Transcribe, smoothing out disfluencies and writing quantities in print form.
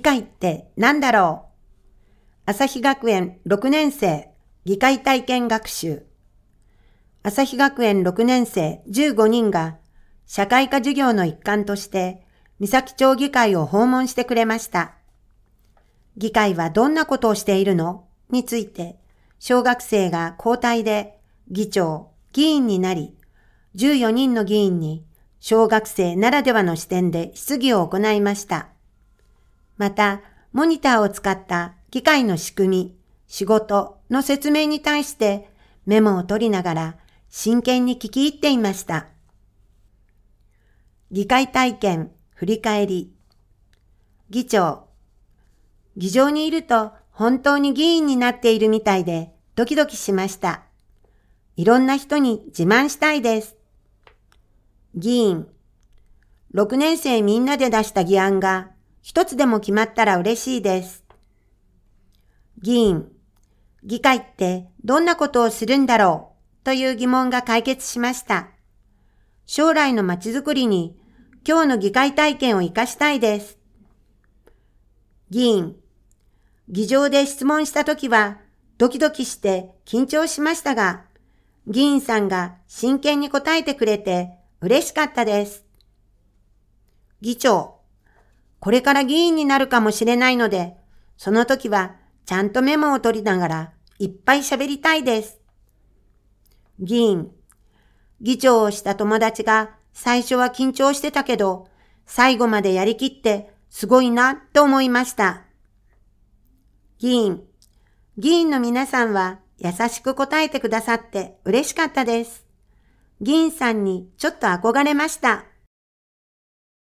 会って何だろう。朝日学園6年生議会体験学習。朝日学園6年生15人が社会科授業の一環として三崎町議会を訪問してくれました。議会はどんなことをしているのについて、小学生が交代で議長、議員になり、14人の議員に小学生ならではの視点で質疑を行いました。また、モニターを使った議会の仕組み、仕事の説明に対してメモを取りながら真剣に聞き入っていました。議会体験振り返り。議長、議場にいると本当に議員になっているみたいでドキドキしました。いろんな人に自慢したいです。議員、6年生みんなで出した議案が一つでも決まったら嬉しいです。議員、議会ってどんなことをするんだろうという疑問が解決しました。将来のまちづくりに今日の議会体験を活かしたいです。議員、議場で質問したときはドキドキして緊張しましたが、議員さんが真剣に答えてくれて嬉しかったです。議長、これから議員になるかもしれないので、その時はちゃんとメモを取りながらいっぱい喋りたいです。議員、議長をした友達が最初は緊張してたけど、最後までやりきってすごいなと思いました。議員の皆さんは優しく答えてくださって嬉しかったです。議員さんにちょっと憧れました。